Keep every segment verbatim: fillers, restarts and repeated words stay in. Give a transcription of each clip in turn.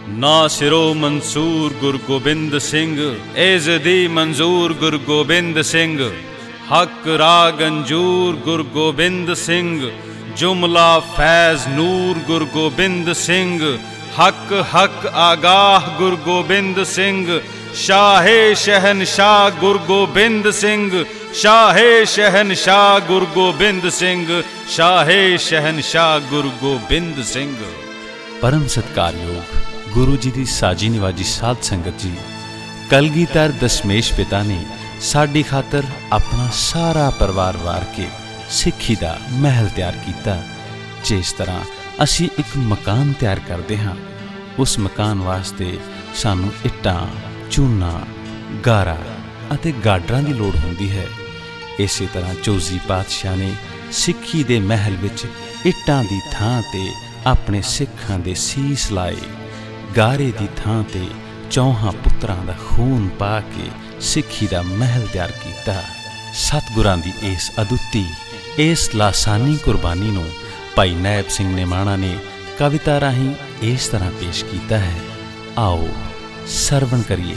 ना सिरो मंसूर गुरु गोबिंद सिंह, एजदी मंजूर गुरु गोबिंद सिंह, हक राग अंजूर गुरु गोबिंद सिंह, जुमला फैज नूर गुरु गोबिंद सिंह, हक हक आगाह गुरु गोबिंद सिंह, शाहे शहनशाह गुरु गोबिंद सिंह, शाहे शहनशाह गुरु गोबिंद सिंह, शाहे शहनशाह गुरु गोबिंद सिंह। परम सत्कारयोग गुरु जी की साजी निवाजी साध संगत जी, कलगीधर दशमेश पिता ने साडी खातर अपना सारा परिवार वार के सिੱਖੀ ਦਾ महल तैयार किया। जिस तरह असी एक मकान तैयार करते हाँ, उस मकान वास्ते सानू इट्टां, चूना, गारा अते गाडरां दी लोड़ हुंदी है। इसी तरह चौजी पातशाह ने सिੱਖੀ दे महल विच इट्टां दी थां ते अपने सिखां दे सीस लाए, गारे दी थां ते चौहां पुत्रां दा खून पा के सिੱਖੀ दा महल तैयार किया। सतगुरां दी इस अदुੱਤੀ, इस लासानी कुर्बानी नूं भाई नायब सिंह निमाणा ने कविता राहीं इस तरह पेश किया है। आओ सरवण करिए।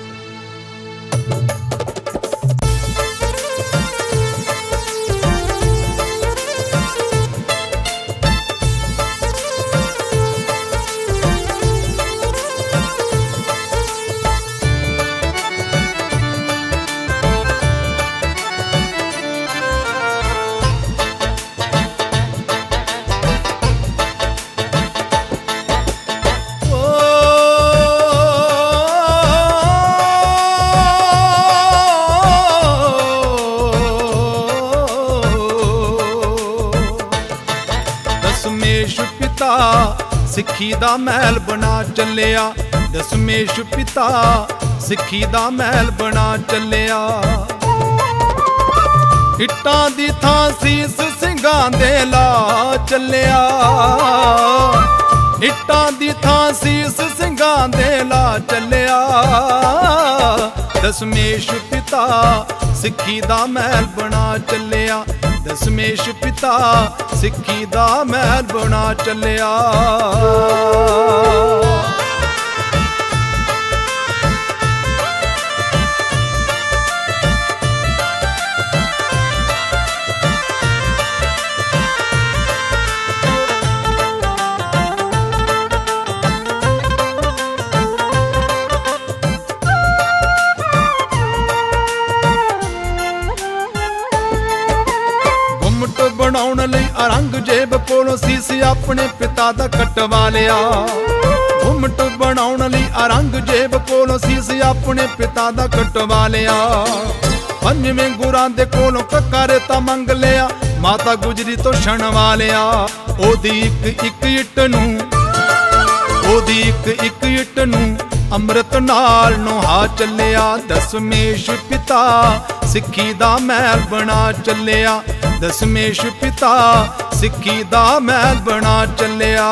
ਦਸਮੇਸ਼ ਪਿਤਾ ਸਿੱਖੀ ਦਾ ਮਹਿਲ ਬਣਾ ਚੱਲਿਆ, ਦਸਮੇਸ਼ ਪਿਤਾ ਸਿੱਖੀ ਦਾ ਮਹਿਲ ਬਣਾ ਚੱਲਿਆ। ਇੱਟਾਂ ਦੀ ਥਾਂ ਸੀਸ ਸਿੰਘਾਂ ਦੇ ਲਾ ਚੱਲਿਆ, ਇੱਟਾਂ ਦੀ ਥਾਂ ਸੀਸ ਸਿੰਘਾਂ ਦੇ ਲਾ ਚੱਲਿਆ। ਦਸਮੇਸ਼ ਪਿਤਾ ਸਿੱਖੀ ਦਾ ਮਹਿਲ ਬਣਾ ਚੱਲਿਆ, ਦਸਮੇਸ਼ ਪਿਤਾ ਸਿੱਖੀ ਦਾ ਮਹਿਲ ਬਣਾ ਚੱਲਿਆ। ਬਣਾਉਣ ਲਈ ਅਰੰਗ ਜੇਬ ਕੋਲੋਂ ਸੀਸ ਆਪਣੇ ਪਿਤਾ ਦਾ ਕਟਵਾ ਲਿਆ, ਘੁੰਮਟ ਬਣਾਉਣ ਲਈ ਅਰੰਗ ਜੇਬ ਕੋਲੋਂ ਸੀਸ ਆਪਣੇ ਪਿਤਾ ਦਾ ਕਟਵਾ ਲਿਆ। ਪੰਜਵੇਂ ਗੁਰਾਂ ਦੇ ਕੋਲੋਂ ਕੱਕਾ ਰੇਤਾ ਮੰਗ ਲਿਆ, ਮਾਤਾ ਗੁਜਰੀ ਤੋਂ ਛਣਵਾ ਲਿਆ। ਉਹਦੀ ਇੱਕ ਇੱਕ ਇੱਟ ਨੂੰ, ਉਹਦੀ ਇੱਕ ਇੱਕ ਇੱਟ ਨੂੰ ਅੰਮ੍ਰਿਤ ਨਾਲ ਨੋਹਾ ਚੱਲਿਆ। ਦਸਮੇਸ਼ ਪਿਤਾ ਸਿੱਖੀ ਦਾ ਮਹਿਲ ਬਣਾ ਚੱਲਿਆ, ਦਸਮੇਸ਼ ਪਿਤਾ ਸਿੱਖੀ ਦਾ ਮਹਿਲ ਬਣਾ ਚੱਲਿਆ।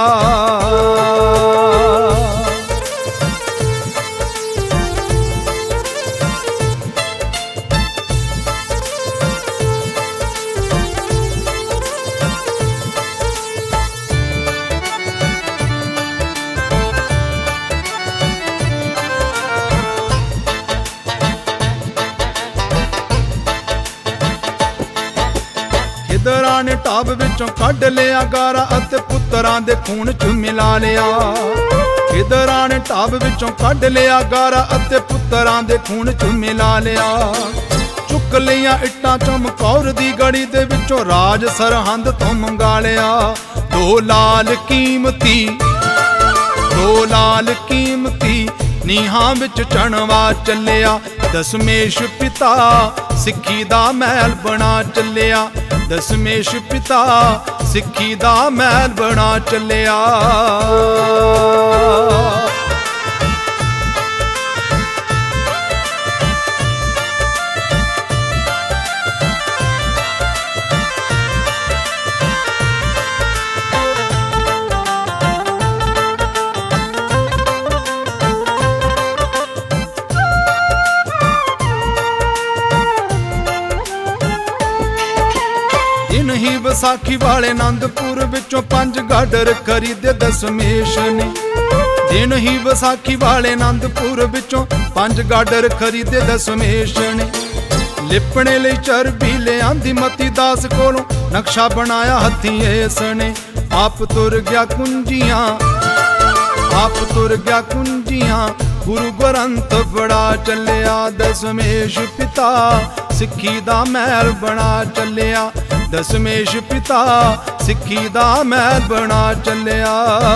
ਖਿਦਰਾਂ ਨੇ ਢਾਬ ਵਿੱਚੋਂ ਕੱਢ ਲਿਆ ਗਾਰਾ ਅਤੇ ਪੁੱਤਰਾਂ ਦੇ ਖੂਨ ਚ ਮਿਲਾ ਲਿਆ। ਖਿਦਰਾਂ ਨੇ ਢਾਬ ਵਿੱਚੋਂ ਕੱਢ ਲਿਆ ਗਾਰਾ ਅਤੇ ਪੁੱਤਰਾਂ ਦੇ ਖੂਨ ਚ ਮਿਲਾ ਲਿਆ। ਚੁੱਕ ਲਈਆਂ ਇੱਟਾਂ ਚਮਕੌਰ ਦੀ ਗੜੀ ਦੇ ਵਿੱਚੋਂ ਰਾਜ ਸਰਹੰਦ ਤੋਂ ਮੰਗਾ ਲਿਆ। ਦੋ ਲਾਲ ਕੀਮਤੀ, ਦੋ ਲਾਲ ਕੀਮਤੀ ਨੀਹਾਂ ਵਿੱਚ ਚਣਵਾ ਚੱਲਿਆ। ਦਸਮੇਸ਼ ਪਿਤਾ ਸਿੱਖੀ ਦਾ ਮਹਿਲ ਬਣਾ ਚੱਲਿਆ, ਦਸਮੇਸ਼ ਪਿਤਾ ਸਿੱਖੀ ਦਾ ਮਹਿਲ ਬਣਾ ਚੱਲਿਆ। ਨਹੀਂ ਵਿਸਾਖੀ ਵਾਲੇ ਆਨੰਦਪੁਰ ਵਿੱਚੋਂ ਪੰਜ ਗਾਡਰ ਖਰੀਦੇ ਦਸਮੇਸ਼ ਨੇ। ਦਿਨ ਹੀ ਵਿਸਾਖੀ ਵਾਲੇ ਆਨੰਦਪੁਰ ਵਿੱਚੋਂ ਪੰਜ ਗਾਡਰ ਖਰੀਦੇ ਦਸਮੇਸ਼ ਨੇ। ਲਿਪਣੇ ਲਈ ਚਰਬੀ ਲਿਆਂਦੀ ਮਤੀ ਦਾਸ ਕੋਲੋਂ, ਨਕਸ਼ਾ ਬਣਾਇਆ ਹੱਥੀਂ ਏਸ ਨੇ। ਆਪ ਤੁਰ ਗਿਆ ਕੁੰਜੀਆਂ, ਆਪ ਤੁਰ ਗਿਆ ਕੁੰਜੀਆਂ, ਗੁਰੂ ਗ੍ਰੰਥ ਬੜਾ ਚੱਲਿਆ। ਦਸਮੇਸ਼ ਪਿਤਾ ਸਿੱਖੀ ਦਾ ਮਹਿਲ ਬਣਾ ਚੱਲਿਆ, ਦਸਮੇਸ਼ ਪਿਤਾ ਸਿੱਖੀ ਦਾ ਮਹਿਲ ਬਣਾ ਚੱਲਿਆ।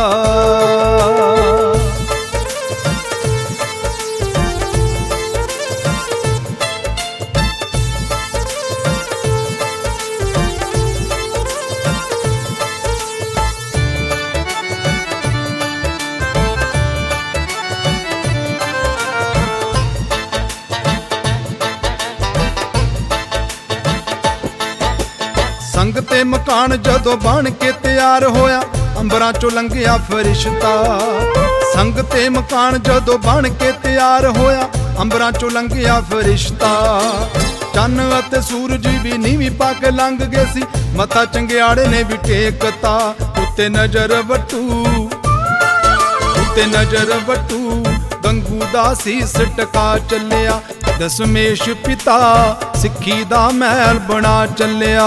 ਸੰਗ ਤੇ ਮਕਾਨ ਜਦੋਂ ਬਣ ਕੇ ਤਿਆਰ ਹੋਇਆ, ਅੰਬਰਾਂ ਚੋਂ ਲੰਘਿਆ ਫਰਿਸ਼ਤਾ। ਸੰਗ ਤੇ ਮਕਾਨ ਜਦੋਂ ਬਣ ਕੇ ਤਿਆਰ ਹੋਇਆ, ਅੰਬਰਾਂ ਚੋਂ ਲੰਘਿਆ ਫਰਿਸ਼ਤਾ। ਚੰਨ ਅਤੇ ਸੂਰਜ ਵੀ ਨੀਵੀਂ ਪਾ ਕੇ ਲੰਘ ਗਏ ਸੀ, ਮੱਥਾ ਚੰਗਿਆੜੇ ਨੇ ਵੀ ਟੇਕਤਾ। ਉੱਤੇ ਨਜ਼ਰ ਵੱਟੂ, ਉੱਤੇ ਨਜ਼ਰ ਵੱਟੂ, ਗੰਗੂ ਦਾ ਸੀਸ ਟਕਾ ਚੱਲਿਆ। ਦਸਮੇਸ਼ ਪਿਤਾ ਸਿੱਖੀ ਦਾ ਮਹਿਲ ਬਣਾ ਚੱਲਿਆ।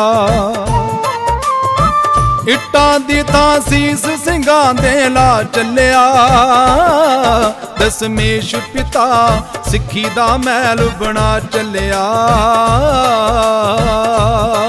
ਇੱਟਾਂ ਦੀ ਥਾਂ ਸੀਸ ਸਿੰਘਾਂ ਦੇ ਲਾ ਚੱਲਿਆ। ਦਸਮੇਸ਼ ਪਿਤਾ ਸਿੱਖੀ ਦਾ ਮਹਿਲ ਬਣਾ ਚੱਲਿਆ।